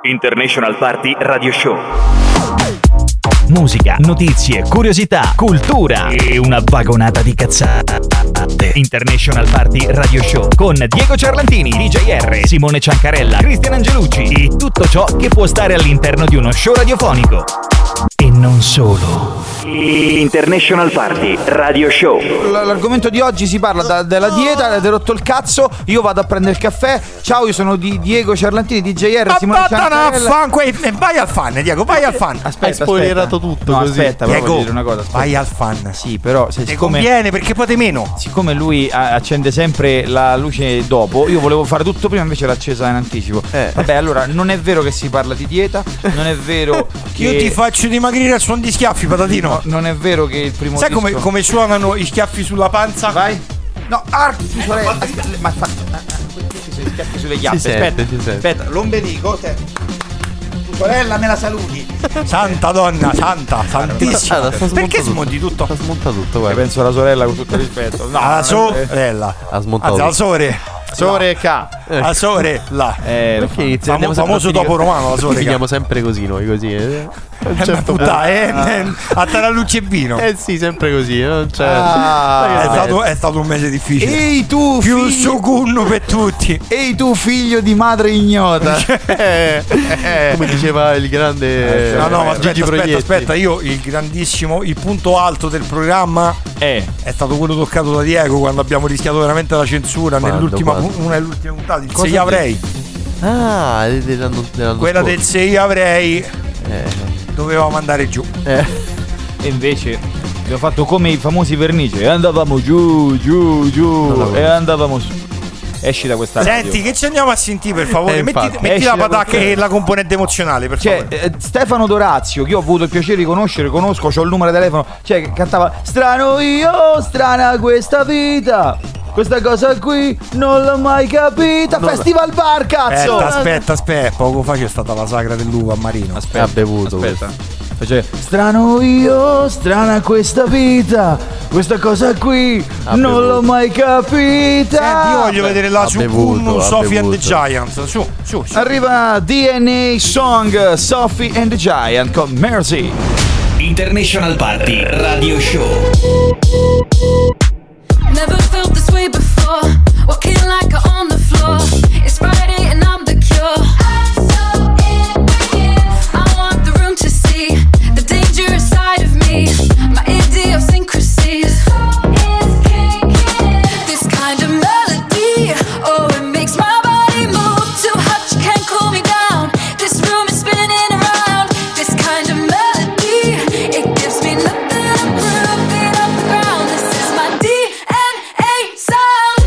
International Party Radio Show. Musica, notizie, curiosità, cultura e una vagonata di cazzate. International Party Radio Show con Diego Ciarlantini, DJR, Simone Ciancarella, Cristian Angelucci e tutto ciò che può stare all'interno di uno show radiofonico. E non solo. International Party Radio Show. L'argomento di oggi si parla della dieta. Avete rotto il cazzo, io vado a prendere il caffè. Ciao, io sono Diego Ciarlantini, DJR, Simone Ciancarella. Vai al fan, Diego, vai al fan. Aspetta, hai spoilerato tutto. No, così. aspetta, Diego, voglio dire una cosa. vai al fan. Sì, però se ti conviene perché poi te meno. Siccome lui accende sempre la luce dopo, io volevo fare tutto prima, invece l'ha accesa in anticipo. Vabbè, allora non è vero che si parla di dieta, non è vero che io ti faccio dimagrire al suono di schiaffi, patatino. No, non è vero che il primo sai disco... come suonano i schiaffi sulla panza? Vai. No, tu sorella. Ma gli schiaffi sulle chiappe. Aspetta, l'ombelico. Tu sorella me la saluti. Santa donna, santissima. Perché smonti tutto? Smonta tutto, guarda. Penso alla sorella con tutto rispetto. No, alla sorella. Ha smontato. Alla sorella. La sorella. Perché iniziamo famoso dopo romano, la sorella. Finiamo sempre così noi, così. Certo, a tarallucci e vino. Sì, sempre così. Non c'è. È stato un mese difficile. Ehi tu, più il sucunno per tutti. Ehi tu, figlio di madre ignota. Come diceva il grande ma aspetta, io il grandissimo, il punto alto del programma è stato quello toccato da Diego quando abbiamo rischiato veramente la censura nell'ultima puntata, il Se io avrei. Quella del Se io avrei. Dovevamo andare giù. E invece abbiamo fatto come i famosi vernici e andavamo giù e andavamo su. Esci da questa radio. Senti, che ci andiamo a sentire, per favore? Metti la patacca e la componente emozionale, per favore. Stefano Dorazio, che io ho avuto il piacere di conosco, c'ho il numero di telefono, che cantava strano io, strana questa vita, questa cosa qui non l'ho mai capita. Festival Bar, cazzo. Aspetta, poco fa c'è stata la sagra dell'uva a Marino. Ha bevuto. Strano io, strana questa vita, questa cosa qui non l'ho mai capita. Senti, io voglio vedere la su Sophie and the Giants. Su. Arriva DNA Song, Sophie and the Giant con Mercy. International Party Radio Show. Never felt this way before. Walking like on the floor. It's Friday and I'm the cure. I'm so in. I want the room to see the dangerous side of me. My idiosyncrasies. This kind of melody, oh, it makes my body move. Too hot, you can't cool me down. This room is spinning around. This kind of melody, it gives me nothing to prove. Beat up the ground. This is my DNA sound.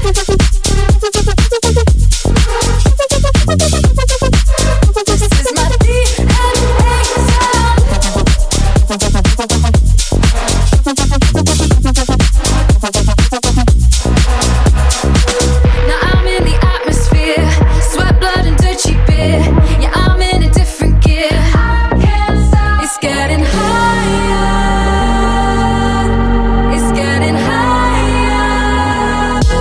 This is my DNA sound. Now I'm in the atmosphere, sweat, blood, and dirty beer. Yeah, I'm in a different gear. It's getting higher. It's getting higher.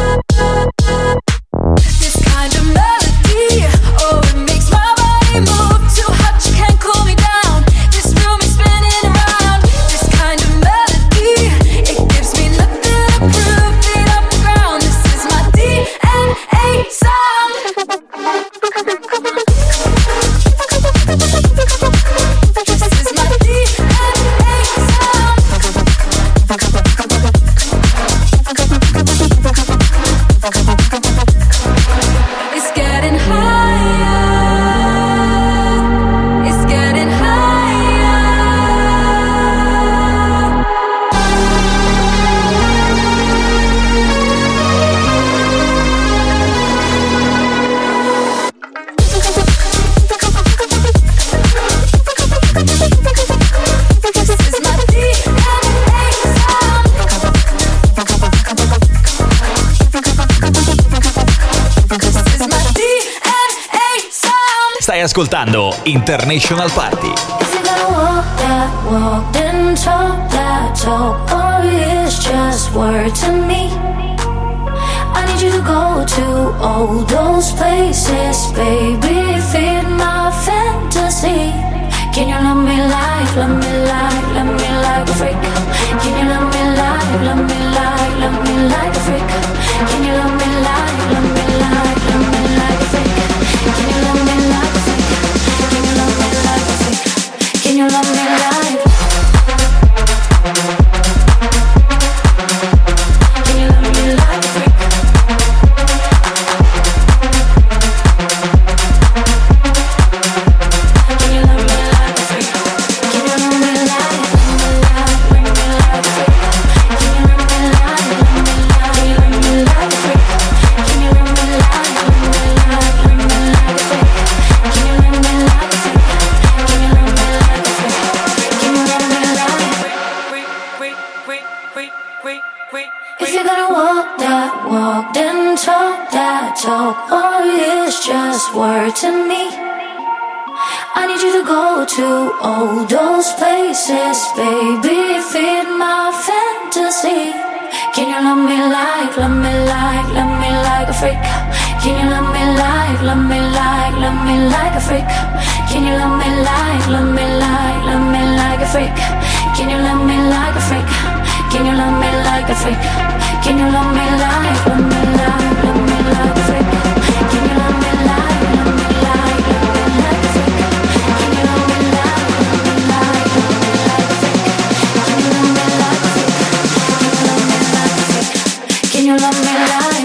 This kind of melody, oh, it makes my body move. Too hot, you can't cool me down. This room is spinning around. This kind of melody, it gives me nothing to prove. Beat up the ground. This is my DNA sound. This is my DNA sound. It's getting higher. It's getting higher. This is my DNA sound. This is my DNA sound. Stai ascoltando International Party. If you're gonna walk, then talk that talk, or it's just word to me. I need you to go to all those places, baby, feed my fantasy. just word to me. I need you to go to all those places, baby, feed my fantasy. Can you love me like a freak? Can you love me like a freak? Can you love me like a freak? Can you love me like a freak? Can you love me like a freak? Can you love me like a freak? Can you love me like a freak? Can you love me like Can you love me like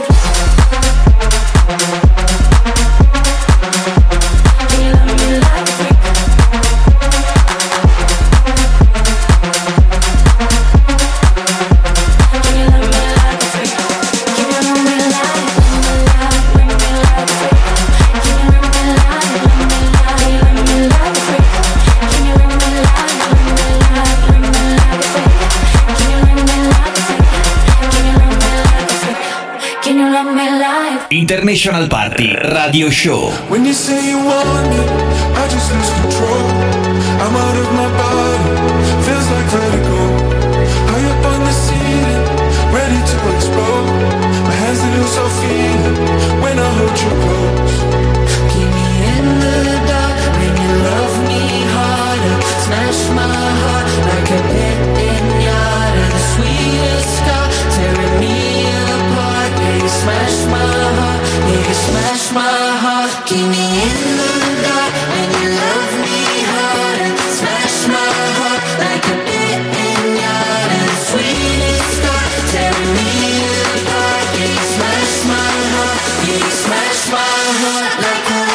International Party Radio Show. When you say you want me, I just lose control. I'm out of my body, feels like vertigo. High up on the ceiling, ready to explode. My hands they lose all feeling when I hold you close. Keep me in the dark when you love me harder. Smash my heart like a pinata. The sweetest scar tearing me apart. Yeah, you smash my heart. Yeah, you smash my heart. Keep me in the dark when you love me harder. Smash my heart like a pinata. The sweetest scar tearing me apart. Yeah, you smash my heart. Yeah, you smash my heart like a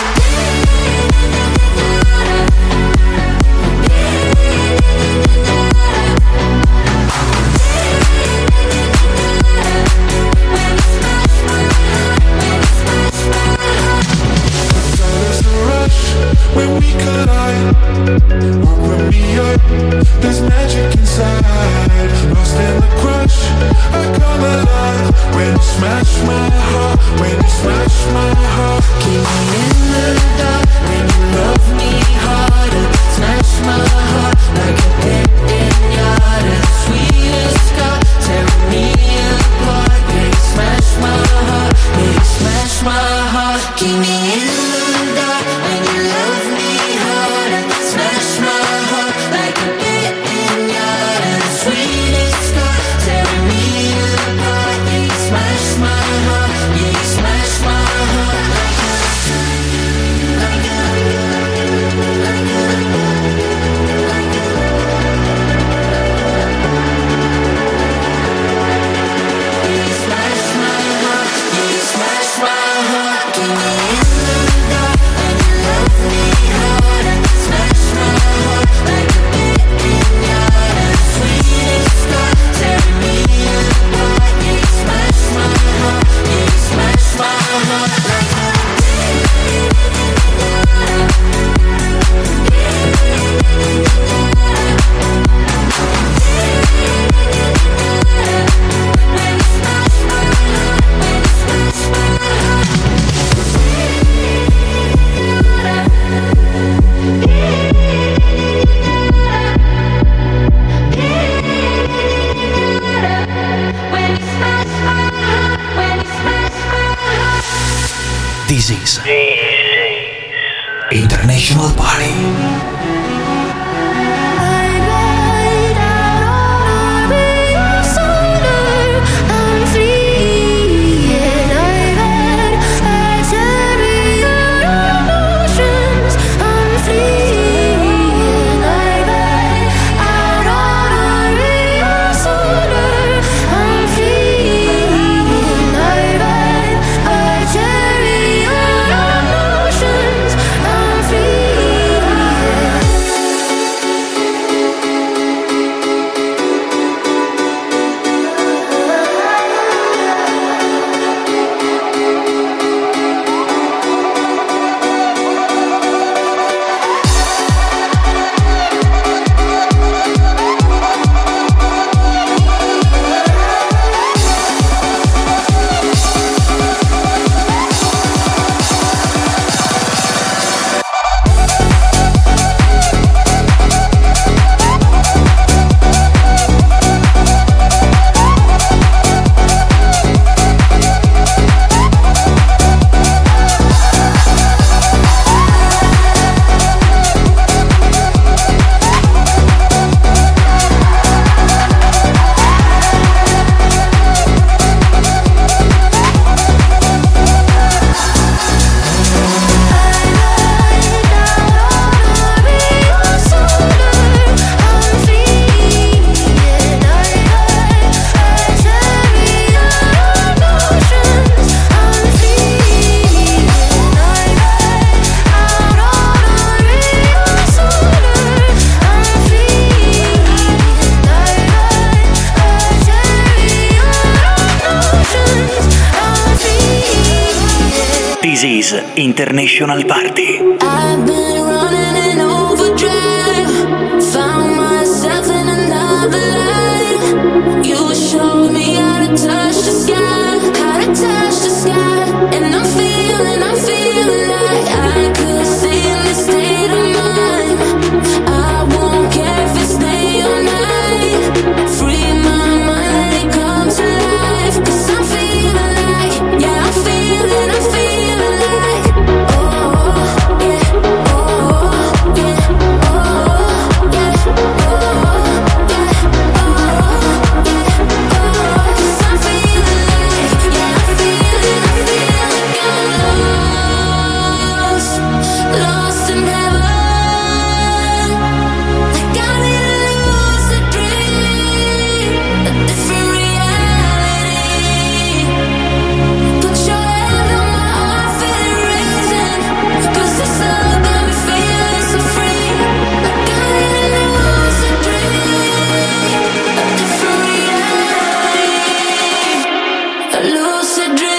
when we collide, open me up, there's magic inside. Lost in the crush, I come alive. When you smash my heart, when you smash my heart. keep me in the dark when you love me harder. Smash my heart like a pinata. The sweetest scar tearing me apart. Yeah, you smash my heart. Yeah, you smash my heart. Keep me in the dark when you love me harder. Smash my heart like a pinata. The sweetest scar tearing me apart. Yeah, you smash my heart. Yeah, you smash my heart like a This is International Party. I'm free. is International Party. I've been running in overdrive, found myself in another life. You showed me how to touch the sky, and I'm feeling like I could stay in this state of mind. I won't care if it's day or night. Free my mind, let it come to life. 'Cause I'm feeling like, yeah, I'm feeling like, oh yeah, oh yeah, oh yeah, oh yeah, oh yeah, 'cause I'm feeling like, yeah, I'm feeling like I'm lost in heaven. Like I'm in a lucid dream, a different reality. Put your hand on my heart, feel it raising, 'cause this love got me feeling so free. Like I'm in a lucid dream, a different reality, a lucid dream.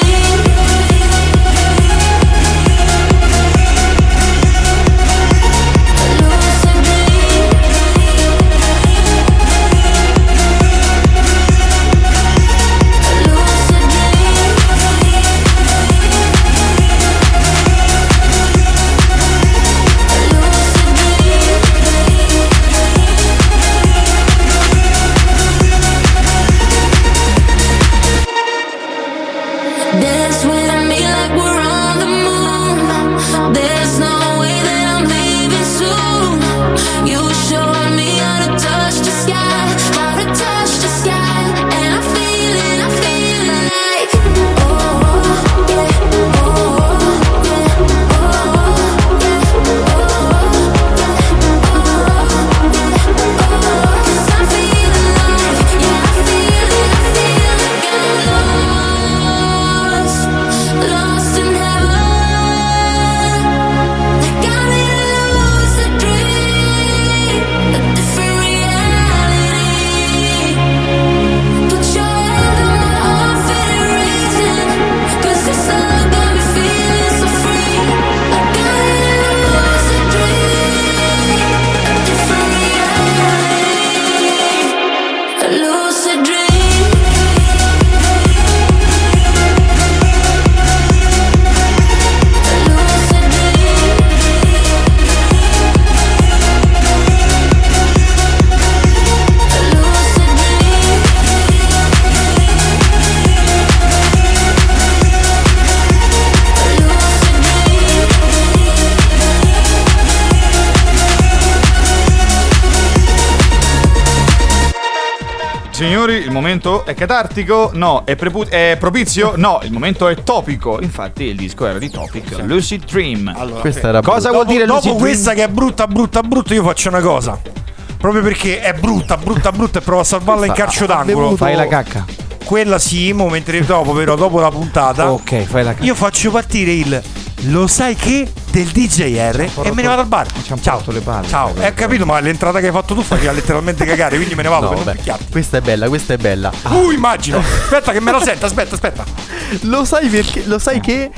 Dance with me like we're on the moon. There's no way that I'm leaving soon. You showed me how to touch the sky, and I'm feeling like, oh yeah, oh yeah, oh yeah, oh yeah, 'cause I'm feeling like, yeah, I'm feeling like I'm lost in heaven. Like I'm in a lucid dream, a different reality. Put your hand on my heart, feel it raising, 'cause this love got me feeling so free. Like I'm in a lucid dream, a different reality, a lucid dream. Signori, il momento è catartico? No. È propizio? No. Il momento è topico. Infatti il disco era di Topic, Lucid Dream. Allora, Questa era Cosa vuol dire Lucid dopo Dream? questa che è brutta, io faccio una cosa. Proprio perché è brutta e provo a salvarla in calcio d'angolo. Fai la cacca. Quella sì, mentre dopo la puntata. Ok, fai la cacca. Io faccio partire il lo sai che del DJR e me ne vado al bar. Ciao. Le palle. Ciao. Capito, ma l'entrata che hai fatto tu fa letteralmente cagare, quindi me ne vado No, per non vabbè. picchiarti. Questa è bella. Immagino. Aspetta che me la sento, aspetta. Lo sai perché? Lo sai che?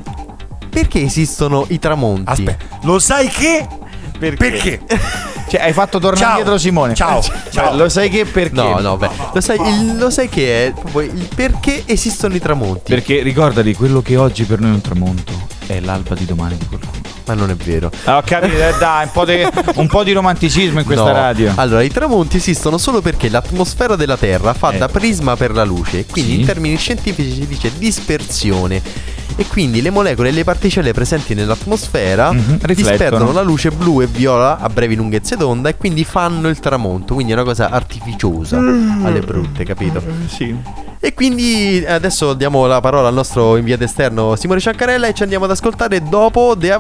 Perché esistono i tramonti? Aspetta. Lo sai che? Perché? Cioè, hai fatto tornare Ciao. indietro Simone. Ciao. Lo sai che perché? No, beh. Lo sai che è proprio il perché esistono i tramonti? Perché ricordati, quello che oggi per noi è un tramonto è l'alba di domani di qualcuno. Ma non è vero. Ho capito, dai, un po' di romanticismo in questa No. radio. Allora, i tramonti esistono solo perché l'atmosfera della Terra fa da prisma per la luce. Quindi Sì. in termini scientifici si dice dispersione. E quindi le molecole e le particelle presenti nell'atmosfera riflettono. disperdono la luce blu e viola a brevi lunghezze d'onda e quindi fanno il tramonto. Quindi è una cosa artificiosa alle brutte, capito? Sì. E quindi adesso diamo la parola al nostro inviato esterno Simone Ciancarella e ci andiamo ad ascoltare dopo The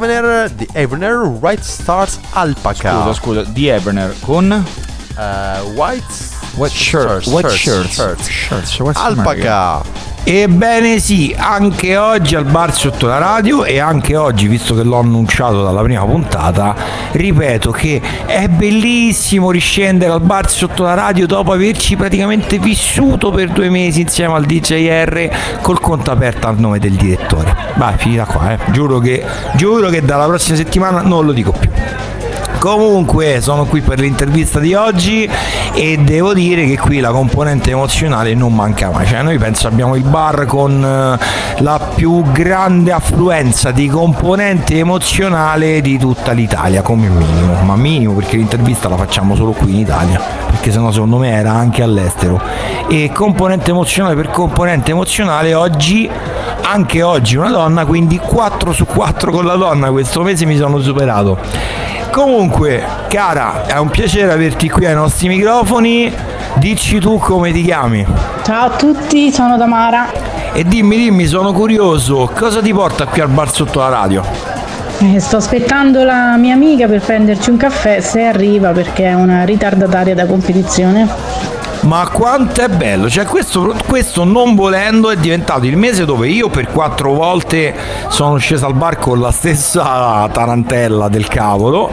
Evener White Stars Alpaca. Scusa, The Evener con White Shirts. Alpaca. Ebbene sì, anche oggi al bar sotto la radio, e anche oggi, visto che l'ho annunciato dalla prima puntata, ripeto che è bellissimo riscendere al bar sotto la radio dopo averci praticamente vissuto per 2 mesi insieme al DJR col conto aperto al nome del direttore. Vai, finita qua, giuro che dalla prossima settimana non lo dico più. Comunque sono qui per l'intervista di oggi e devo dire che qui la componente emozionale non manca mai. Cioè, noi penso abbiamo il bar con la più grande affluenza di componente emozionale di tutta l'Italia, come minimo, ma minimo, perché l'intervista la facciamo solo qui in Italia, perché sennò secondo me era anche all'estero. E componente emozionale per componente emozionale, oggi, anche oggi una donna, quindi 4 su 4 con la donna. Questo mese mi sono superato. Comunque, cara, è un piacere averti qui ai nostri microfoni. Dici tu come ti chiami. Ciao a tutti, sono Tamara. E dimmi, sono curioso, cosa ti porta qui al bar sotto la radio? Sto aspettando la mia amica per prenderci un caffè, se arriva, perché è una ritardataria da competizione. Ma quanto è bello, cioè questo non volendo è diventato il mese dove io per 4 volte sono sceso al bar con la stessa tarantella del cavolo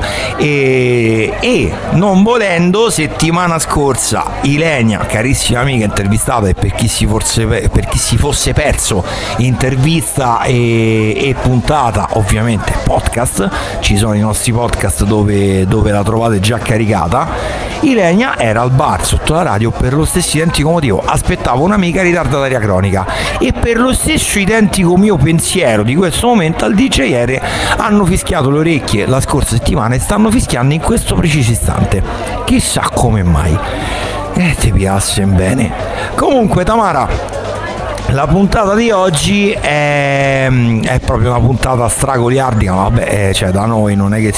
e non volendo settimana scorsa Ilenia, carissima amica, intervistata, e per chi si fosse perso intervista e puntata, ovviamente podcast, ci sono i nostri podcast dove la trovate già caricata. Ilenia era al bar sotto la radio per lo stesso identico motivo, aspettavo un'amica ritardataria cronica, e per lo stesso identico mio pensiero di questo momento al DJR hanno fischiato le orecchie la scorsa settimana e stanno fischiando in questo preciso istante. Chissà come mai. Ti piace bene. Comunque, Tamara, la puntata di oggi è proprio una puntata stragoliardica, vabbè, cioè da noi non è che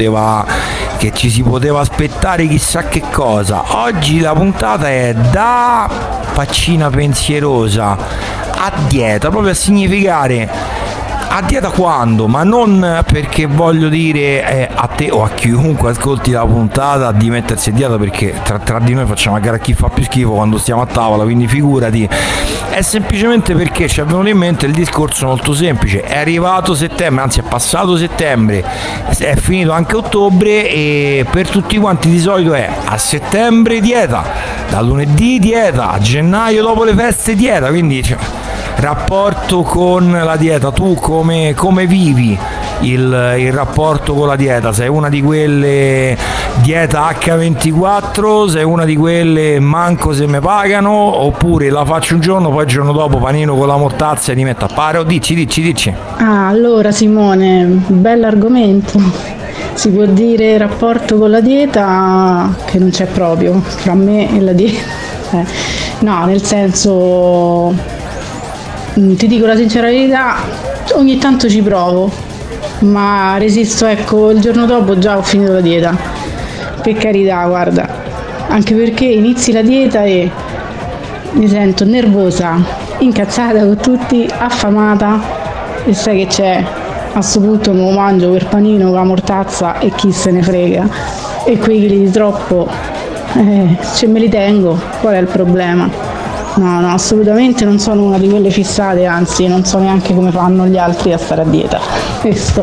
ci si poteva aspettare chissà che cosa. Oggi la puntata è da faccina pensierosa a dieta, proprio a significare a dieta quando, ma non perché voglio dire a te o a chiunque ascolti la puntata di mettersi a dieta, perché tra di noi facciamo a gara chi fa più schifo quando stiamo a tavola, quindi figurati. È semplicemente perché ci è venuto in mente il discorso molto semplice: è arrivato settembre, anzi è passato settembre, è finito anche ottobre, e per tutti quanti di solito è a settembre dieta, da lunedì dieta, a gennaio dopo le feste dieta, quindi rapporto con la dieta. Tu come vivi il rapporto con la dieta? Sei una di quelle dieta H24, sei una di quelle manco se me pagano, oppure la faccio un giorno, poi il giorno dopo panino con la mortazza e ti metto a paro? Dici. Allora Simone, bell'argomento. Si può dire rapporto con la dieta che non c'è proprio fra me e la dieta. No, nel senso, ti dico la sincera verità, ogni tanto ci provo, ma resisto, ecco, il giorno dopo già ho finito la dieta. Per carità, guarda, anche perché inizi la dieta e mi sento nervosa, incazzata con tutti, affamata, e sai che c'è? A sto punto me lo mangio per panino con la mortazza e chi se ne frega. E quei chili di troppo, ce me li tengo, qual è il problema? No, assolutamente non sono una di quelle fissate, anzi non so neanche come fanno gli altri a stare a dieta. Questo.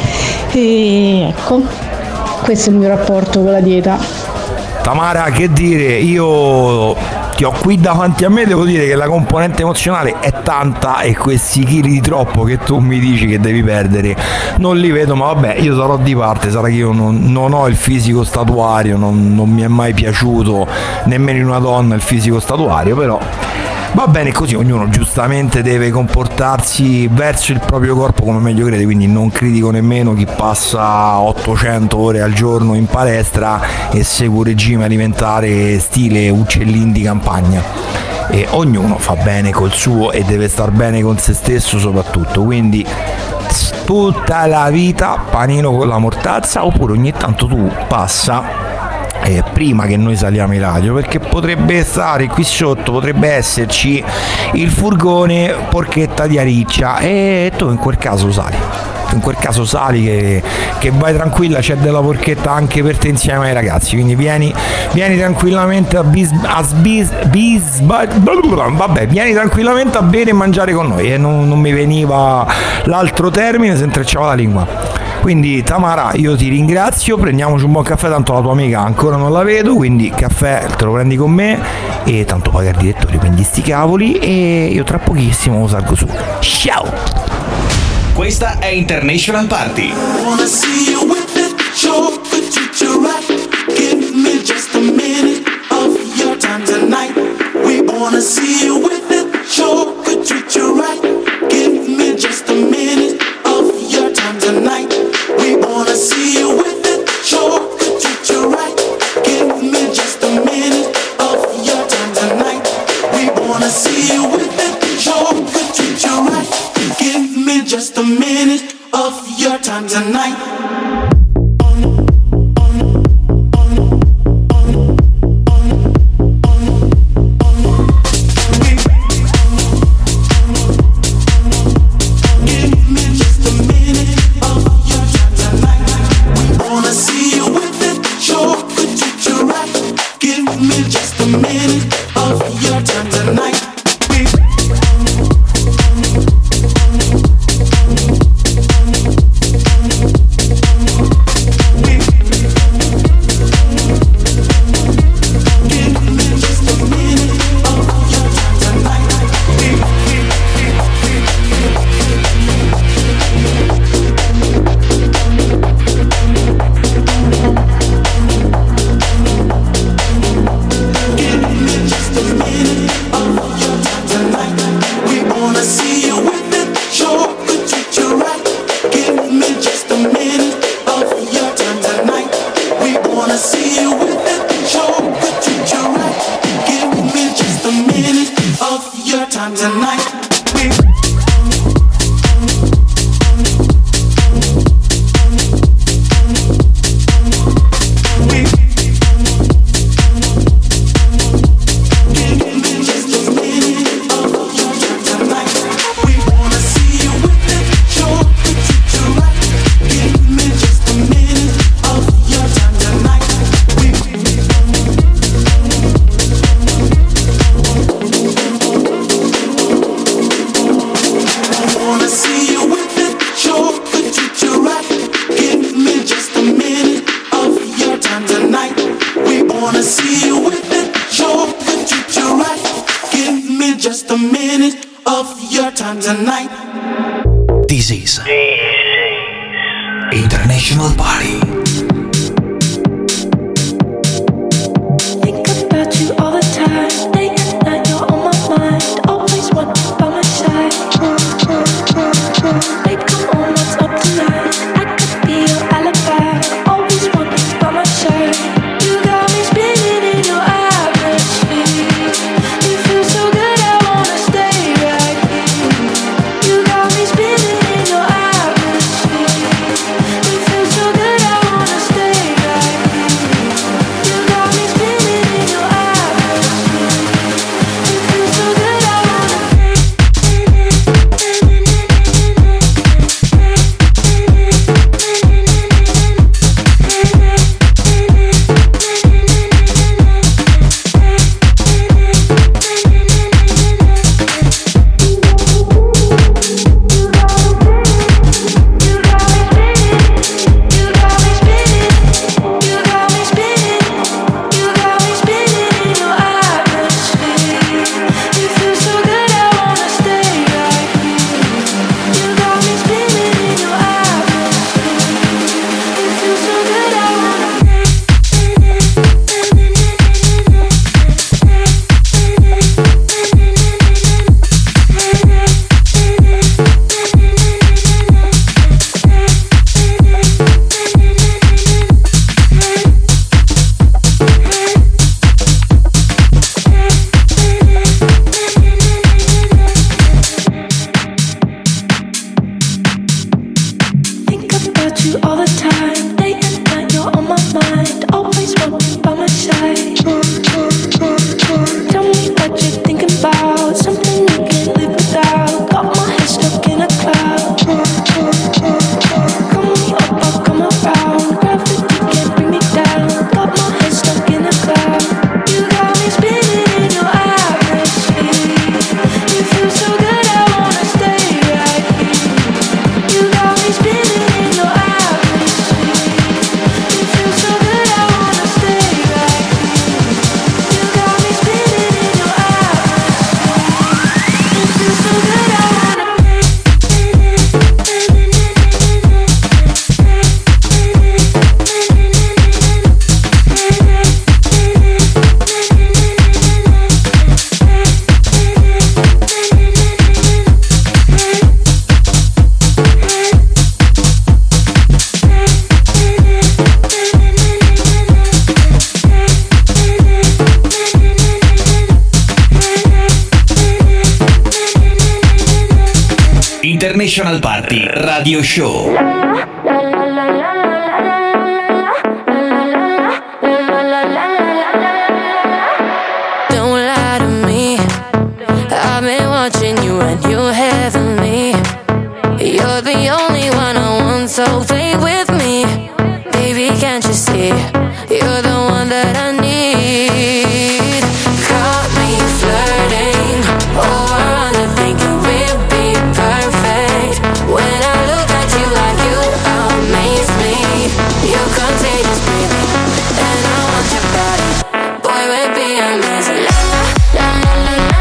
E ecco, questo è il mio rapporto con la dieta. Tamara, che dire, io ti ho qui davanti a me, devo dire che la componente emozionale è tanta, e questi chili di troppo che tu mi dici che devi perdere non li vedo, ma vabbè, io sarò di parte. Sarà che io non ho il fisico statuario, non mi è mai piaciuto nemmeno in una donna il fisico statuario, però va bene così, ognuno giustamente deve comportarsi verso il proprio corpo come meglio crede, quindi non critico nemmeno chi passa 800 ore al giorno in palestra e segue un regime alimentare stile uccellini di campagna. E ognuno fa bene col suo e deve star bene con se stesso soprattutto, quindi tutta la vita panino con la mortazza, oppure ogni tanto tu passa prima che noi saliamo in radio, perché potrebbe stare qui sotto, potrebbe esserci il furgone porchetta di Ariccia, e tu in quel caso sali. in quel caso sali che vai tranquilla, c'è della porchetta anche per te insieme ai ragazzi, quindi vieni tranquillamente vieni tranquillamente a bere e mangiare con noi, e non mi veniva l'altro termine, si intrecciava la lingua. Quindi Tamara, io ti ringrazio, prendiamoci un buon caffè, tanto la tua amica ancora non la vedo, quindi caffè te lo prendi con me, e tanto paga il direttore, quindi sti cavoli, e io tra pochissimo salgo su. Ciao! Questa è International Party. Wanna see you with it, sure could treat you right. Give me just a minute of your time tonight. We wanna see you with it, sure could treat you right. Give me just a minute of your time tonight. We wanna see you with it, sure could treat you right. Give me just a minute of your time tonight. We wanna see you with it, sure could treat you right. Give me just a minute of your time tonight. This is International Party. Think about you all the time. Day and night, you're on my mind. Always want you by my side. Babe, come on, what's up tonight? I could be your alibi. Always want you by my side. You got me spinning in your atmosphere. You feel so good, I wanna stay right here. You got me spinning in your atmosphere. You feel so good, I International Party Radio Show. Don't lie to me. I've been watching you and you're heavenly. You're the only one I want, so play with me. Baby, can't you see? You're the one that I need. Caught me flirting over on the thinking we'll be perfect. When I look at you like you amaze me. You're contagious, baby, and I want your body. Boy, we'll be amazing. La la la la la.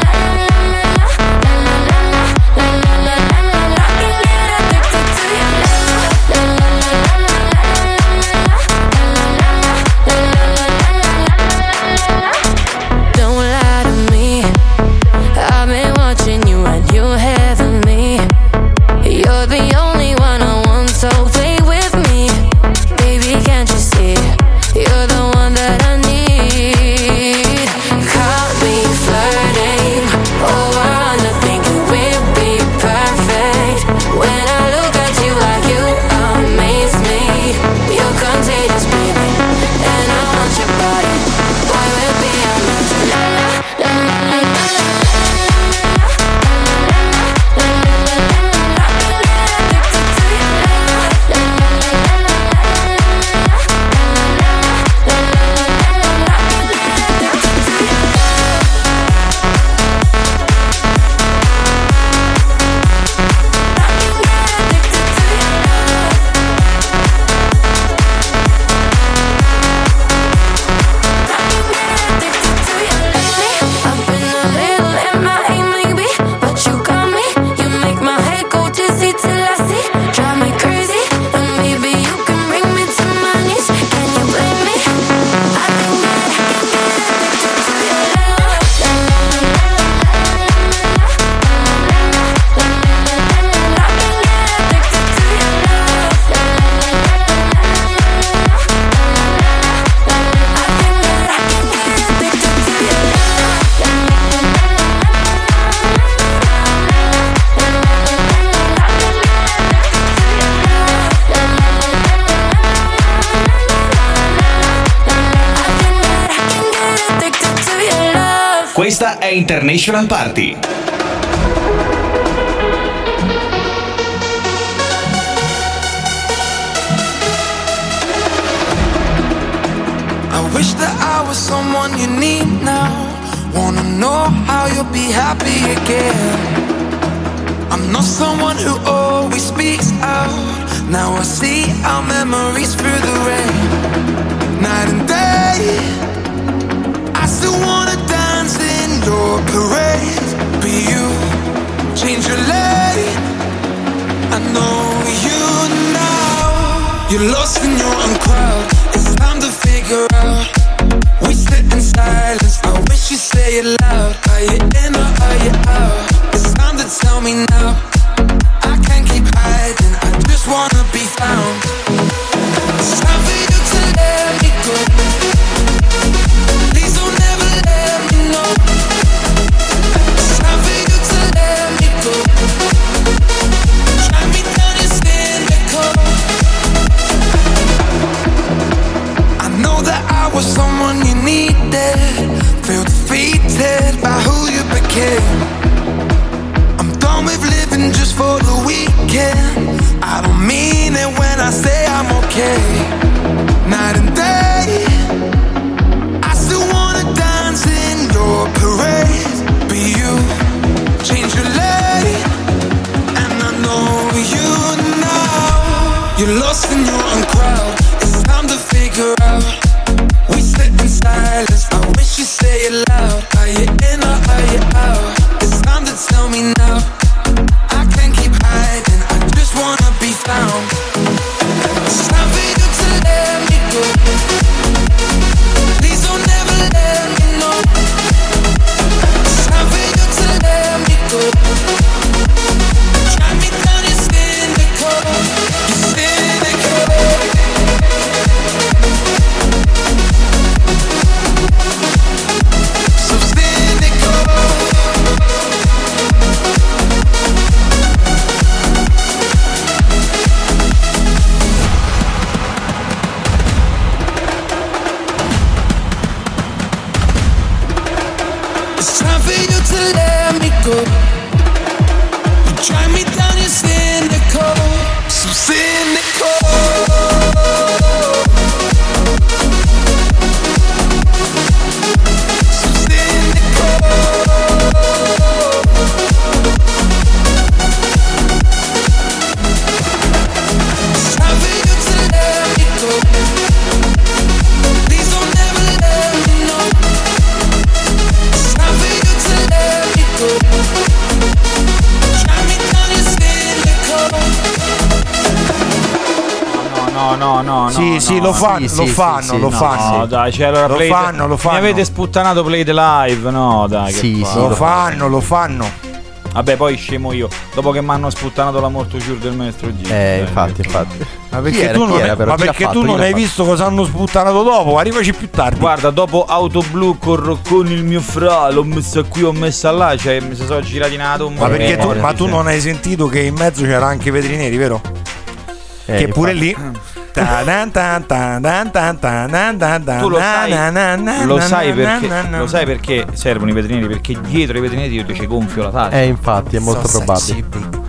Questa è International Party. I wish that I was someone you need now. Wanna know how you'll be happy again. I'm not someone who always speaks out. Now I see our memories through the rain. Night and day, I still wanna dance in your parade. But you change your lane. I know you now. You're lost in your own crowd. It's time to figure out. We sit in silence. I wish you say it loud. Are you in or are you out? It's time to tell me now. I can't keep hiding. I just wanna be found. It's time for you to let me go. Please don't ever let me know. It's time for you to let me go. Drag me down and cynical. I know that I was someone you needed. Feel defeated by who you became. I'm done with living just for the weekend. I don't mean it when I say I'm okay. Night and day, I still wanna dance in your parade. But you change your lane, and I know you now. You're lost in your own crowd. It's time to figure out. We sit in silence. I wish you say it loud. Are you in or are you out? It's time to tell me now. I can't keep hiding. I just wanna be found. It's time for you to let go. You drive me down, you're cynical, so cynical. No. Sì, lo fanno. No, dai, cioè allora Lo fanno. Mi avete sputtanato Play the Live, no, dai. Sì, Lo fanno. Vabbè, poi scemo io. Dopo che mi hanno sputtanato la Mortucure del maestro G. Infatti. Ma perché tu non hai visto cosa hanno sputtanato dopo? Arrivaci più tardi. Guarda, dopo Auto Blu con il mio fra, l'ho messa qui, ho messa là, cioè mi si sono girati in una tomba. Ma perché tu non hai sentito che in mezzo c'era anche Vetrineri, vero? Che pure lì. Tu lo sai perché servono i veterinari? Perché dietro i veterinari io ci gonfio la testa. Infatti, è molto probabile.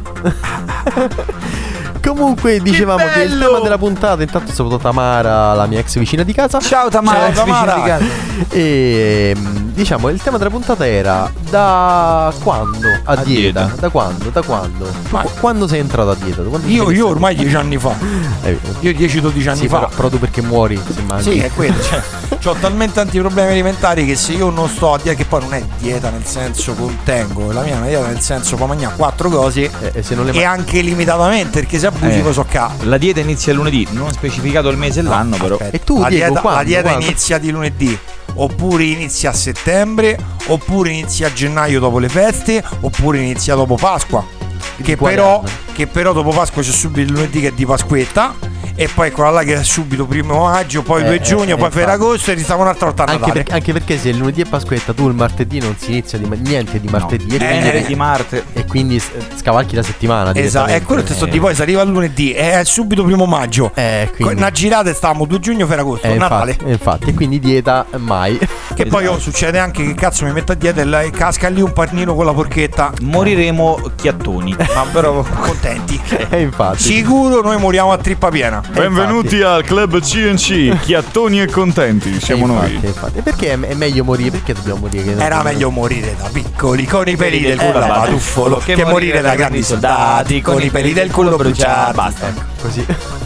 Comunque dicevamo che il tema della puntata, intanto saluto Tamara, la mia ex vicina di casa. Ciao Tamara, ex vicina di casa. E diciamo il tema della puntata era da quando a dieta? Da quando? Quando sei entrato a dieta? Io ormai 10 anni fa. Io 10-12 anni fa. Però tu perché muori? Sì, è quello. Ho talmente tanti problemi alimentari che se io non sto a dieta, che poi non è dieta nel senso contengo, la mia è una dieta nel senso può mangiare 4 cose e anche limitatamente, perché se abusi lo so ca. La dieta inizia il lunedì, non ho specificato il mese e l'anno, però. E tu la Diego, dieta inizia di lunedì, oppure inizia a settembre, oppure inizia a gennaio dopo le feste, oppure inizia dopo Pasqua. Che però dopo Pasqua c'è subito il lunedì che è di Pasquetta. E poi quella là che è subito 1 maggio, poi 2 giugno, poi Ferragosto e restava un'altra volta a Natale. Anche perché se il lunedì è Pasquetta, tu il martedì non si inizia niente di martedì di martedì. E quindi scavalchi la settimana. Esatto, è quello che sto di poi si arriva al lunedì, è subito 1 maggio. Una girata e stavamo 2 giugno, Ferragosto, Natale. Infatti, e quindi dieta mai. Che poi succede anche che cazzo mi metto a dieta e casca lì un panino con la porchetta. Moriremo chiattoni, ma però contenti. Infatti. Sicuro noi moriamo a trippa piena. Benvenuti al club CNC, chiattoni e contenti, siamo noi. Infatti. E perché è meglio morire? Perché dobbiamo morire? Era meglio morire da piccoli con i peli del culo da batuffolo che morire da grandi soldati con i peli del culo bruciati. Basta. Così.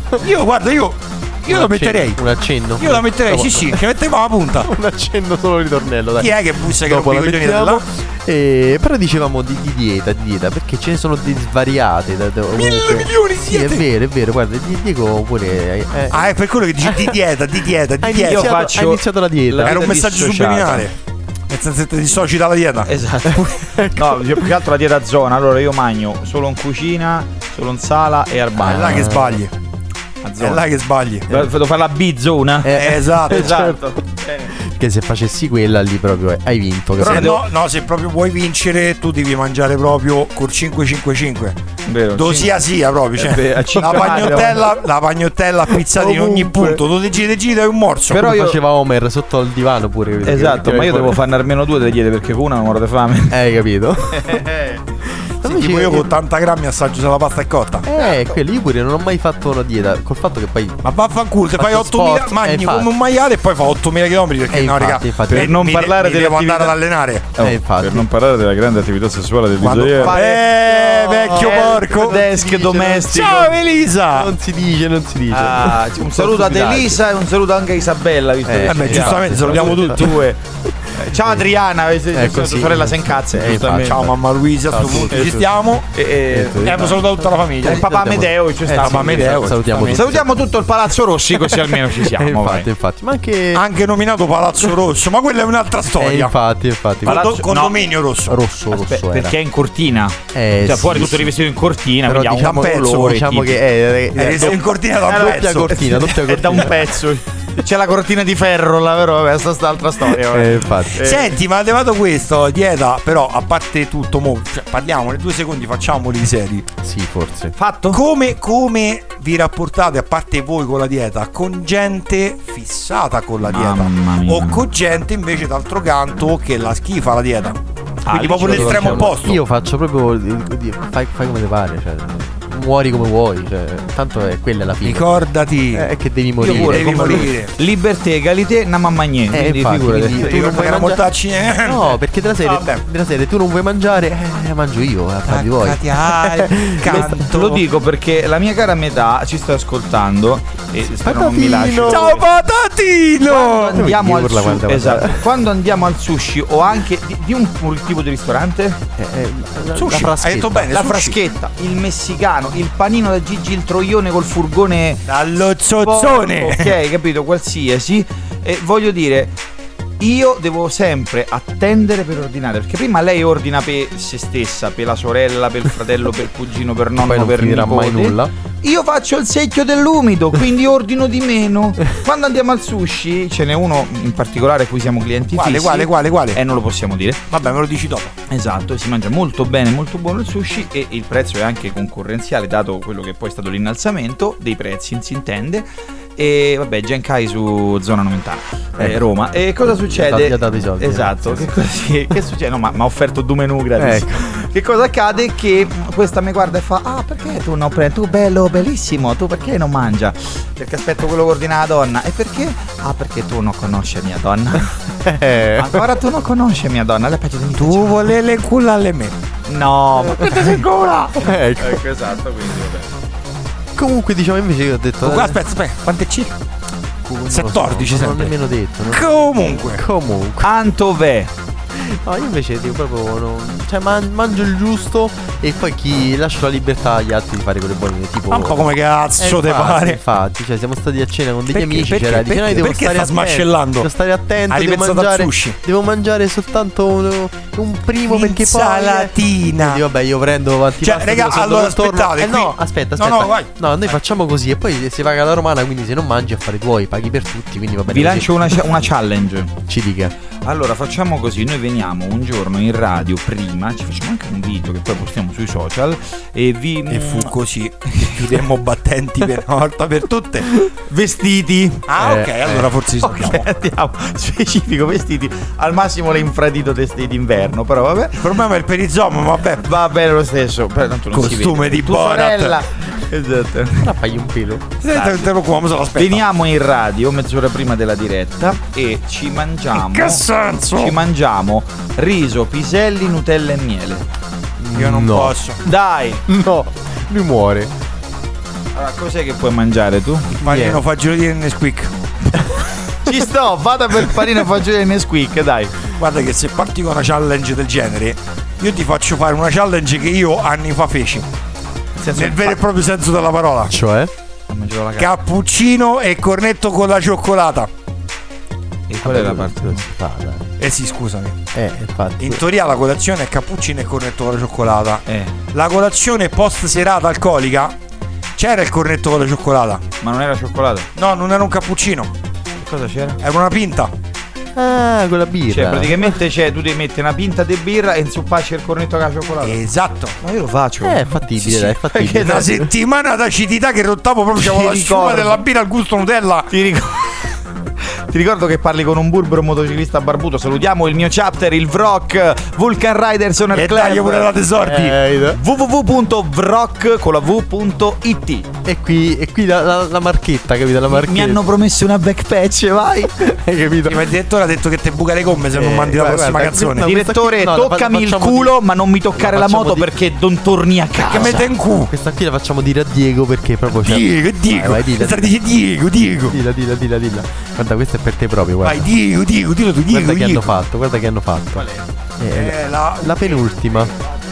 Io lo metterei. Un accenno. Io la metterei, sì, ci mettevo la punta. Un accenno solo ritornello, dai. Chi è che bussa che dopo rompe i coglioni da là? Però dicevamo di dieta, perché ce ne sono di svariate. 1.000 milioni di diete. Sì, è vero, guarda, Diego pure. È per quello che dici di dieta. Hai iniziato la dieta. Era un messaggio subliminale. Nel senso che ti dissoci dalla dieta. Esatto. No, più che altro la dieta zona. Allora io mangio solo in cucina, solo in sala e al bagno. È là che sbagli. È là che sbagli. Devo fare la B-zona. Esatto. Che se facessi quella lì proprio hai vinto. Però no, se proprio vuoi vincere tu devi mangiare proprio col 5-5-5. Vero, sia proprio, cioè, la pagnottella pizzata in ogni punto. Tu ti giri dai un morso. Però io faceva Homer sotto al divano pure. Esatto, ma io devo farne almeno 2 delle diete perché con una non muoro di fame. Hai capito? Sì, tipo io con 80 grammi assaggio se la pasta è cotta. Quello io pure non ho mai fatto una dieta. Col fatto che poi. Ma vaffanculo, te fai 8.000. Mangi come un maiale e poi fa 8.000 km. Perché no, raga. Per non parlare devo andare ad allenare. Per non parlare della grande attività sessuale del DJ. Vecchio porco. Desk domestico. Ciao Elisa. Non si dice. Un saluto ad Elisa e un saluto anche a Isabella. Giustamente salutiamo tutti. Ciao Adriana, tua sorella se incazza. Ciao mamma Luisa, a questo punto ci stiamo. Abbiamo salutato tutta la famiglia. Il papà Amedeo ci sta. Salutiamo tutto il Palazzo Rossi, così almeno ci siamo. Infatti, ma anche nominato Palazzo Rosso, ma quella è un'altra storia. Infatti. Condominio Rosso. Rosso perché è in cortina. Cioè fuori tutto rivestito in cortina, però quindi diciamo, ha un colore. Diciamo che è in cortina da un pezzo. Doppia cortina. È da un pezzo. C'è la cortina di ferro là, però vabbè, sta altra storia. Infatti. Senti, ma arrivato questo, dieta, però a parte tutto, parliamo nei 2 secondi, facciamoli seri. Sì, forse. Fatto? Come vi rapportate, a parte voi con la dieta, con gente fissata con la dieta? O con gente invece d'altro canto che la schifa la dieta? Quindi proprio l'estremo opposto. Io faccio proprio fai come ti pare, cioè muori come vuoi, cioè tanto è quella la fine. Ricordati È che devi morire. Io pure, devi morire. Liberté, égalité, una mamma niente. Quindi Infatti, figurati. quindi tu non vuoi mangiare. No, perché della serie tu non vuoi mangiare, mangio io, fatti voi. Te lo dico perché la mia cara metà ci sta ascoltando e spero non mi lasci. Ciao Patatino! Andiamo al urla quando esatto. Quando andiamo al sushi o anche di un tipo di ristorante? Sushi, hai detto bene, La sushi. fraschetta, il messicano, il panino da Gigi il Troione col furgone dallo zozzone. Ok, capito, qualsiasi. E voglio dire, io devo sempre attendere per ordinare, perché prima lei ordina per se stessa, per la sorella, per il fratello, per il cugino, per nonno, poi non per finirà nipote. mai nulla. Io faccio il secchio dell'umido, quindi ordino di meno. Quando andiamo al sushi, ce n'è uno in particolare a cui siamo clienti fissi. Quale? Non lo possiamo dire. Vabbè, me lo dici dopo. Esatto, si mangia molto bene, molto buono il sushi e il prezzo è anche concorrenziale, dato quello che poi è stato l'innalzamento dei prezzi, si intende. E vabbè, Genkai su zona Nomentana, Roma. E cosa succede? Gli ha dato i soldi. Esatto, che succede? No, ma ha offerto due menù gratis. Che cosa accade? Che questa mi guarda e fa: ah, perché tu non prendi? Tu bello, bellissimo, tu perché non mangia? Perché aspetto quello che ordina la donna. E perché? Ah, perché tu non conosci mia donna. Ancora tu non conosci mia donna. Lei peggio di me. Tu volevi le culla alle me. No, ma questa sei cola. Ecco, esatto, quindi vabbè. Comunque diciamo invece io ho detto Aspetta, quante circa? 14 non ho sempre. nemmeno detto. Comunque Antovè. No, io invece dico proprio cioè mangio il giusto e poi chi lascio la libertà agli altri di fare quelle buone, tipo un po' come cazzo te pare. Infatti, cioè siamo stati a cena con degli Perché? amici, Perché? c'era di Perché? devo Perché stare sta attento, smascellando? devo stare attento, Hai ripensato al sushi? devo mangiare soltanto un primo perché poi Insalatina. quindi vabbè, io prendo antipasto. Cioè, raga, allora aspettate, no, qui- aspetta. No, vai. No, noi facciamo così e poi si paga la romana, quindi se non mangi affari tuoi, paghi per tutti, quindi va bene. Vi lancio una challenge. Ci dica. Allora facciamo così, noi veniamo un giorno in radio prima, ci facciamo anche un video che poi postiamo sui social e fu così. Chiudemmo battenti per una volta per tutte. Vestiti. Ah, ok, allora forse ci sappiamo. Andiamo, specifico, vestiti. Al massimo l'infradito testi d'inverno, però vabbè. Il problema è il perizoma, vabbè. Va bene lo stesso. Però tanto non si Costume vede. di Tua Borat. sorella. Esatto. Ora fagli un pelo. Te lo come se lo aspetta. Veniamo in radio mezz'ora prima della diretta e ci mangiamo. Che senso? Ci mangiamo riso, piselli, Nutella e miele. Io non No. posso. Dai. No, lui muore. Allora, cos'è che puoi mangiare tu? Panino fagioli e Nesquik. Ci sto, vada per panino fagioli e Nesquik, dai. Guarda che se parti con una challenge del genere, io ti faccio fare una challenge che io anni fa feci. Nel vero e proprio senso della parola. Cioè? Cappuccino e cornetto con la cioccolata. E qual è la parte? Sì, scusami. Infatti. In teoria la colazione è cappuccino e cornetto con la cioccolata. Eh. La colazione post serata alcolica c'era il cornetto con la cioccolata. Ma non era cioccolato? No, non era un cappuccino. Che cosa c'era? Era una pinta. Ah, con la birra. Cioè, praticamente tu devi mettere una pinta di birra e insupparci il cornetto con la cioccolata. Esatto. Ma io lo faccio. È fattibile, Sì, è fattibile. Una settimana d'acidità che rottavo proprio, c'avevo la sciuma ricordo. della birra al gusto Nutella. Ti ricordo che parli con un burbero motociclista barbuto. Salutiamo il mio chapter, il VROC Vulcan Riders Owner E Club. dai pure la tesordi. www.vroc.it. E qui la marchetta, capito? La marchetta. Mi hanno promesso una backpatch, vai. Hai capito? Ma il direttore ha detto che te buca le gomme se non mandi la guarda, prossima guarda, canzone. no, Direttore, no, toccami il facciamo culo, ma non mi toccare la facciamo moto perché non torni a Che casa. mette in cu. Questa qui la facciamo dire a Diego perché proprio c'è. Diego. Vai, dilla. Questa dice Diego. Dilla. Guarda, questa è per te proprio, guarda. Vai, Diego, dillo tu, Diego. Guarda che hanno fatto, guarda che hanno fatto. Qual è? La penultima.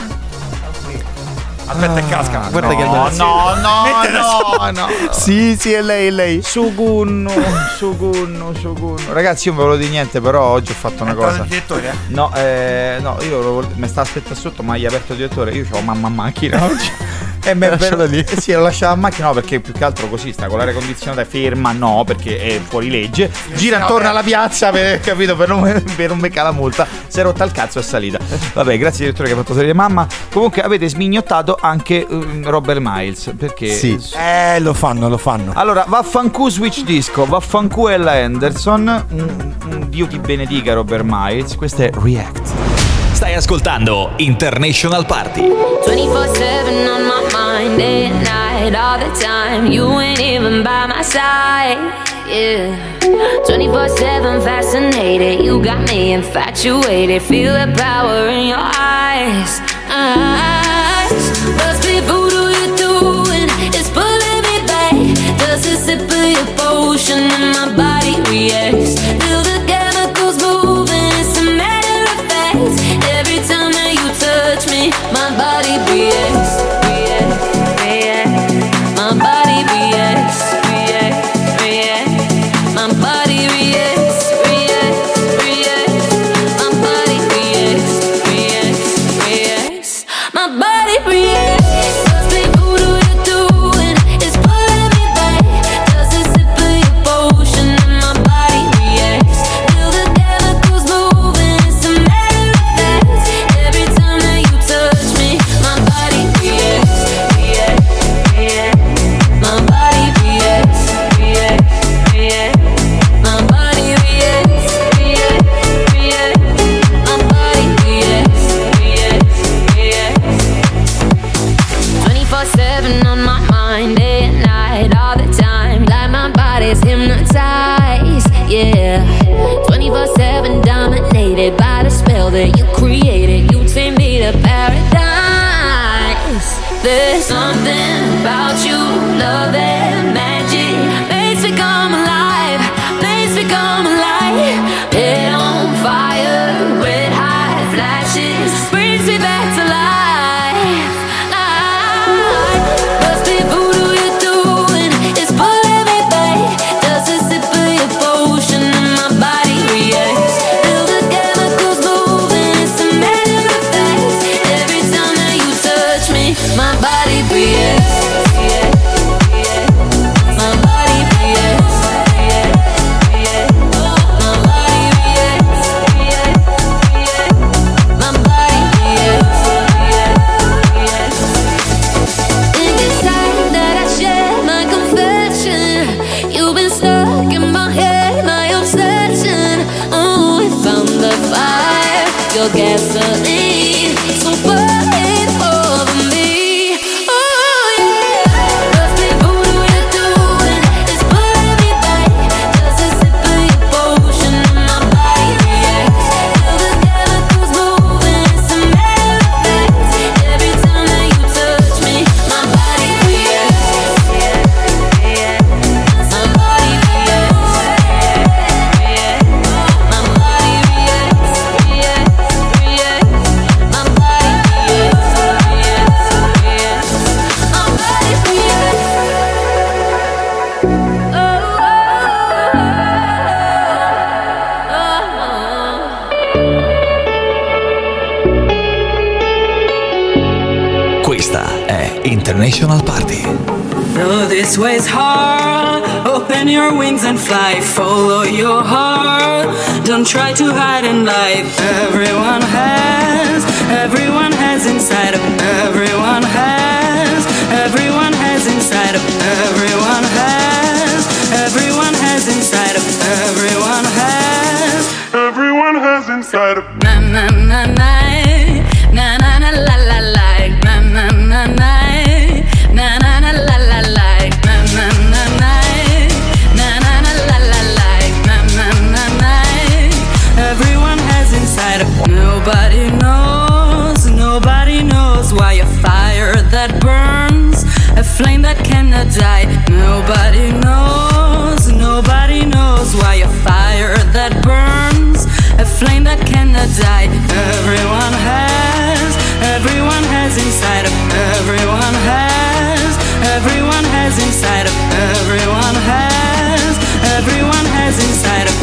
Aspetta, casca. Guarda che hanno No. Sì, è lei. Sugunno. Ragazzi, io non ve lo dico niente, però oggi ho fatto una cosa. Il direttore? No, io mi sta aspettando sotto, ma gli ha aperto il direttore. Io c'ho mamma in macchina oggi. E mi è Lasciala lì. Sì, l'ho lasciata in macchina, no, perché più che altro così sta con l'aria condizionata ferma, no, perché è fuori legge. Gira attorno alla piazza per non beccare la multa. Si è rotta il cazzo e è salita. Vabbè, grazie direttore che ha fatto salire mamma. Comunque avete smignottato anche Robert Miles. Perché Sì. Lo fanno. allora, vaffanculo Switch Disco, vaffanculo Ella Anderson, un Dio ti benedica Robert Miles. Questo è React. Stai ascoltando International Party. 24/7 on my mind, day and night, all the time. You ain't even by my side, yeah. 24/7 fascinated, you got me infatuated. Feel the power in your eyes. Must be voodoo you're doing, it's pulling me back. Does a sip of your potion and my body reacts? Feel the chemicals moving, it's a matter of fact. Every time that you touch me, my body reacts, reacts, reacts. My body reacts, reacts, reacts. My body reacts, reacts, reacts. My body reacts, reacts, reacts. My body reacts. Must be voodoo you're doing, it's pulling me back. Does a sip of your potion and my body reacts? Feel the chemicals moving, it's a matter of fact. Every time that you touch me, my body reacts, reacts, reacts. My body reacts, reacts, reacts. My body reacts, reacts, reacts. My body reacts, reacts, reacts. 24/7 on my mind, day and night, all the time. Like my body's hypnotized, yeah. 24/7 dominated by the spell that you created. You take me to paradise. There's something about you, love and magic. Makes me come alive, makes me come alive. Head on fire, red hot flashes, brings me back to life. Must be voodoo you're doing, it's pulling me back. Does a sip of your potion and my body reacts? Feel the chemicals moving, it's a matter of fact. Every time that you touch me, my body reacts, reacts, reacts. My body reacts, reacts, reacts. My body reacts, reacts, reacts. My body reacts, reacts, reacts. Think it's time that I share my confession. You've been stuck in my head, my obsession. Oh, we found the fire, your gasoline. So burn it over me. Oh yeah. Must be voodoo you're doing, it's pulling me back. Does a sip of your potion and my body reacts? Feel the chemicals moving, it's a matter of fact. Every time that you touch me, my body reacts, reacts, reacts. My body reacts, reacts, reacts. My body reacts, reacts, reacts. My body reacts, reacts, reacts. My body reacts. Questa è International Party. Though this way's hard, open your wings and fly. Follow your heart, don't try to hide in life. Everyone has inside of everyone has inside of everyone has inside of everyone has inside of na na na na na na na la la la na na na na na na na la la la na na na na na na na la la la na na na na. Everyone has inside of. Nobody knows why a fire that burns, a flame that cannot die. Nobody knows why a fire that burns, a flame that cannot die. Everyone has inside of everyone has inside of everyone has inside of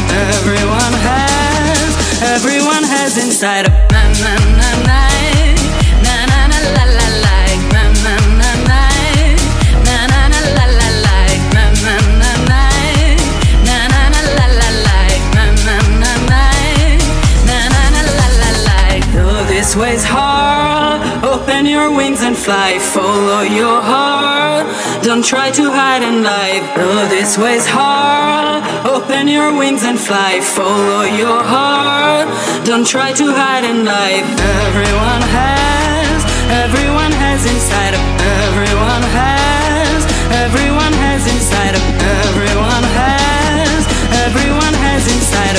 everyone has inside of na na na na na na na la la la na na na na na na na la la la na na na na na na na la la la na na na na na na na la la la. Though this way's hard, open your wings and fly. Follow your heart, don't try to hide in life. Though this way's hard, open Open your wings and fly, follow your heart. Don't try to hide and lie. Everyone has inside of everyone has inside of everyone has inside of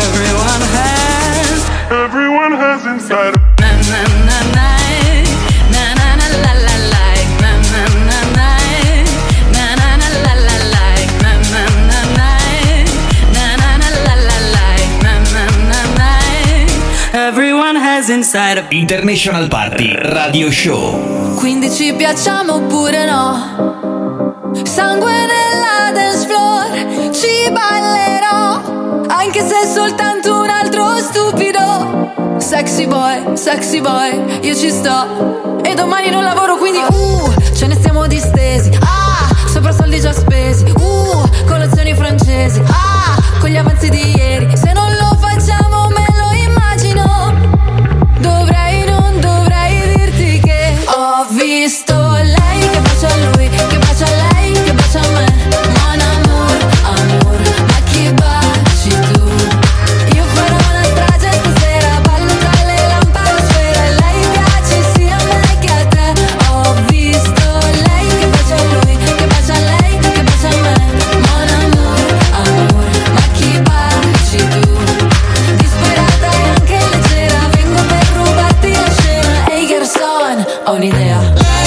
everyone has inside of na na na na na na na la la la na na na na na na na la la la na na na na na na na la la la na na na na. Everyone has inside of International Party Radio Show. Quindi ci piacciamo oppure no? Sangue nella dance floor, ci ballerò, anche se è soltanto un altro stupido. Sexy boy, io ci sto. E domani non lavoro, quindi ce ne stiamo distesi. Sopra soldi già spesi. Colazioni francesi. Con gli avanzi di ieri. Se non lo facciamo me lo immagino. Non dovrei dirti che ho visto lei che bacia a lui, che bacia a lei, che bacia a me. Mon amour, amor, ma chi baci tu? Io farò una strage stasera, ballo tra le lampadosfere. Lei piace sia a me che a te. Ho visto lei che bacia a lui, che bacia a lei, che bacia a me. Mon amour, amor, ma chi baci tu? Disperata e anche leggera, vengo per rubarti la scena. Ehi garçon, ho un'idea.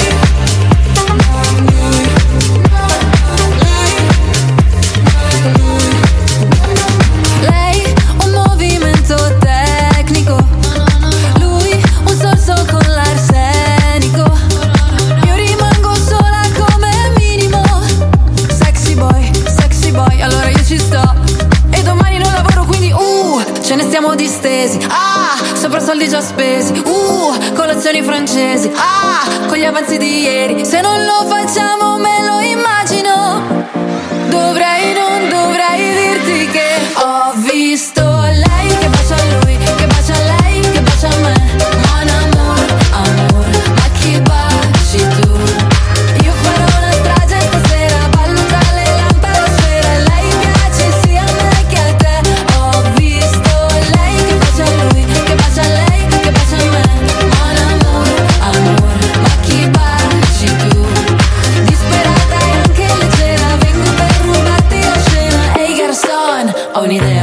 Lei un movimento tecnico, lui un sorso con l'arsenico. Io rimango sola come minimo. Sexy boy, allora io ci sto. E domani non lavoro, quindi ce ne stiamo distesi. Sopra soldi già spesi. Colazioni francesi. Con gli avanzi di ieri. Se non lo facciamo me lo immagino. Non dovrei dirti che ho visto lei che bacia a lui, che bacia a lei, che bacia a me. Mon amour, amor, ma chi baci tu? Io farò una strage stasera, ballo tra le lampadosfere. Lei piace sia a me che a te. Ho visto lei che bacia a lui, che bacia a lei, che bacia a me. Mon amour, amor, ma chi baci tu? Disperata e anche leggera, vengo per rubarti la scena. Ehi garçon, ho un'idea.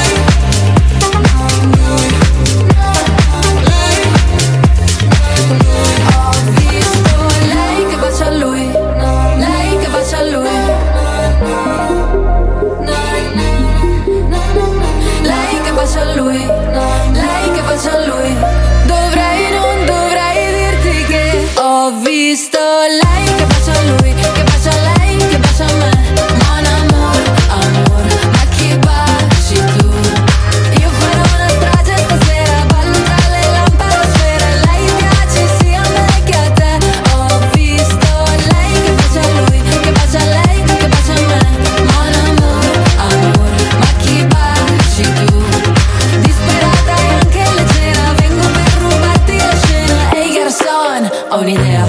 Ho visto lei che bacia a lui, lei che bacia a lui. Lei che bacia a lui, lei che bacia a lui. Non dovrei dirti che ho visto lei che bacia a lui, che bacia a lei, che bacia a me. Mon amour, amor, ma chi baci tu? Io farò una strage stasera, ballo tra le lampadosfere. Lei piace sia a me che a te. Ho visto lei che bacia a lui, che bacia a lei, che bacia a me. Mon amour, amor, ma chi baci tu? Disperata e anche leggera, vengo per rubarti la scena. Ehi garçon, ho un'idea.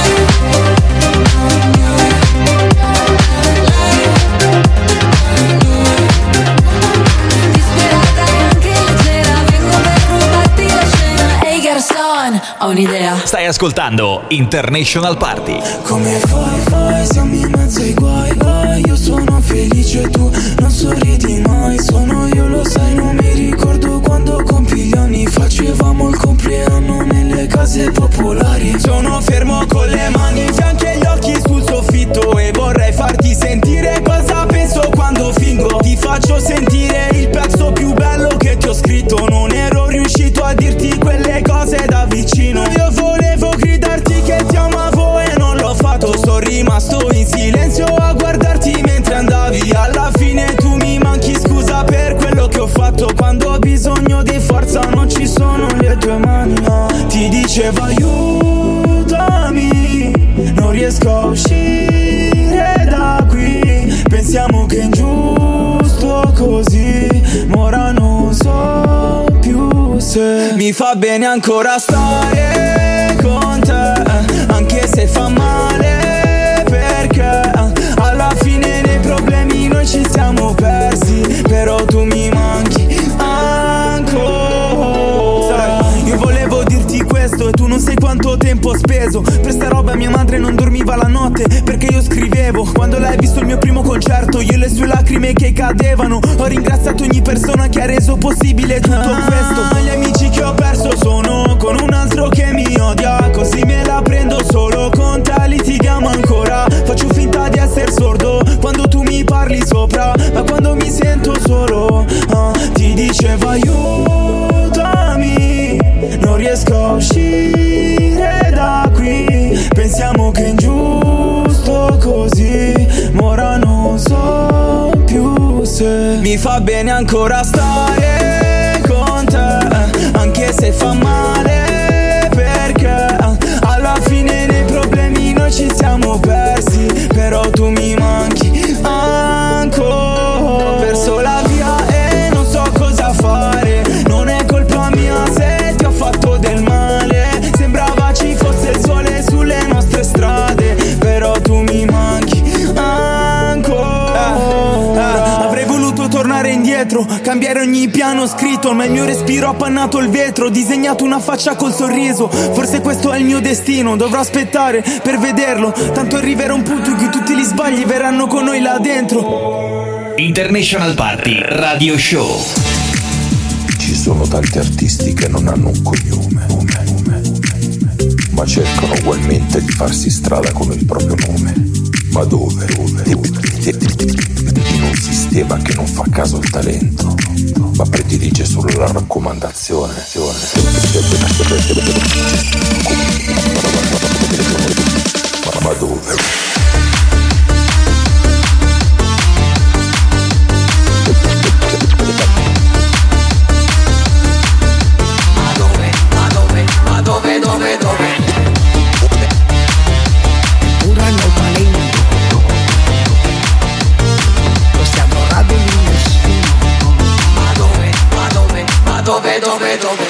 Disperata e anche leggera, vengo per rubarti la scena. Ehi garçon, ho un'idea. Stai ascoltando International Party. Come fai, siamo in mezzo ai guai, io sono felice, tu non sorridi mai. Sono io, lo sai, non mi ricordo quando compi gli anni. Facevamo il compleanno nelle case popolari. Sono fermo con le mani in fianco e gli occhi sul soffitto. E vorrei farti sentire cosa penso quando fingo. Ti faccio sentire il pezzo più bello che ti ho scritto. Non ero riuscito a dirti quelle cose da vicino. Io volevo gridarti che ti amavo e non l'ho fatto. Sono rimasto in silenzio a guardarti mentre andavi. Alla fine tu mi manchi, scusa per quello che ho fatto. Quando ho bisogno di forza non ci sono le tue mani. Ti dicevo aiutami, non riesco a uscire da qui. Pensiamo che è ingiusto così, ma ora non so più se mi fa bene ancora stare con te, anche se fa male, perché alla fine nei problemi noi ci siamo persi. le sue lacrime che cadevano. Ho ringraziato ogni persona che ha reso possibile tutto questo. Gli amici che ho perso sono con un altro che mi odia, così me la prendo solo con te, litighiamo ancora. Faccio finta di essere sordo quando tu mi parli sopra, ma quando mi sento solo ti dicevo aiutami, non riesco a uscire da qui. Pensiamo che è ingiusto così, ma ora non so più se mi fa bene ancora stare con te, anche se fa male, perché alla fine nei problemi noi ci siamo persi. Però tu mi manchi ancora. Ho perso la via e non so cosa fare. Non è colpa mia se ti ho fatto del male. Sembrava ci fosse il sole sulle nostre strade, però tu mi manchi ancora. Avrei voluto tornare indietro, cambiare ogni piano scritto, ma il mio respiro ha appannato il vetro. Ho disegnato una faccia col sorriso, forse questo è il mio destino. Dovrò aspettare per vederlo, tanto arriverà un punto in cui tutti gli sbagli verranno con noi là dentro. International Party Radio Show. Ci sono tanti artisti che non hanno un cognome, ma cercano ugualmente di farsi strada con il proprio nome. Ma dove? In un sistema che non fa caso al talento, ma predilige solo la raccomandazione. Ma dove? Dove? Pure hanno talento, questi adorabili nessuno. Ma dove?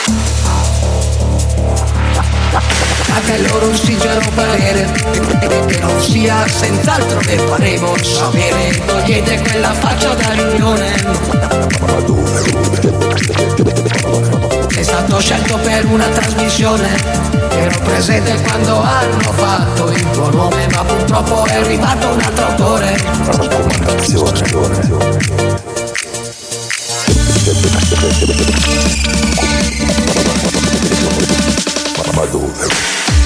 Anche loro esigono parere, che non sia senz'altro ne faremo sapere. Togliete quella faccia da riunione. Ma dove? È stato scelto per una trasmissione, ero presente quando hanno fatto il tuo nome, ma purtroppo è arrivato un altro autore. Raccomandazione. Ma dove?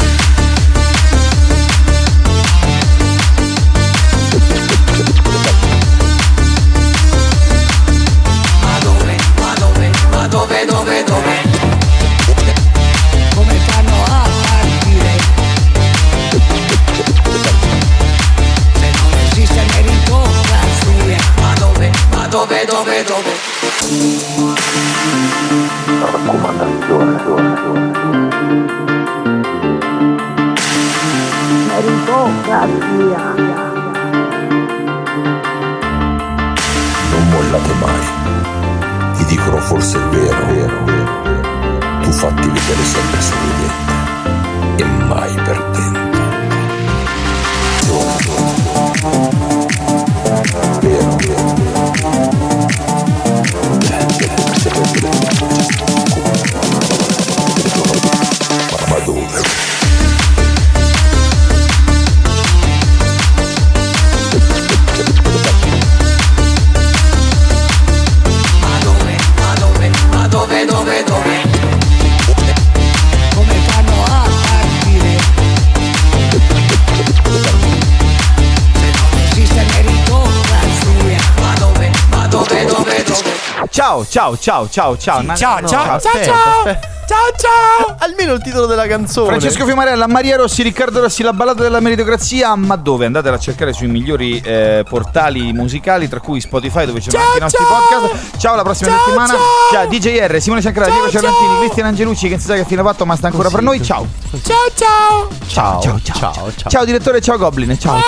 Dove? Come fanno a partire? Se non esiste meritocrazia. Ma dove? Meritocrazia. Non mollate mai. Ti dicono forse il vero. Tu fatti vedere sempre sorridente e mai perdente. Ma dove? Dove? Come fanno a partire? Se non esiste meritocrazia. Ma dove? Ciao. Ciao. Almeno il titolo della canzone. Francesco Fiumarella, Maria Rossi, Riccardo Rossi, la ballata della meritocrazia. Ma dove? Andatela a cercare sui migliori portali musicali, tra cui Spotify, dove ci sono anche i nostri podcast. Ciao, alla prossima settimana. Ciao, DJR, Simone Ciancarella, Diego Ciarlantini, Cristian Angelucci, che non si sa che fine ha fatto, ma sta ancora per noi. Ciao, direttore, ciao Goblin. Ciao.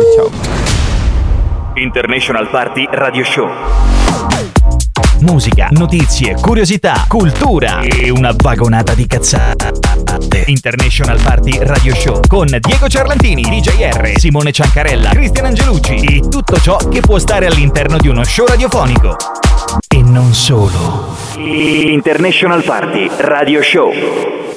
International Party Radio Show. Musica, notizie, curiosità, cultura e una vagonata di cazzate. International Party Radio Show con Diego Ciarlantini, DJR, Simone Ciancarella, Cristian Angelucci e tutto ciò che può stare all'interno di uno show radiofonico. E non solo. International Party Radio Show.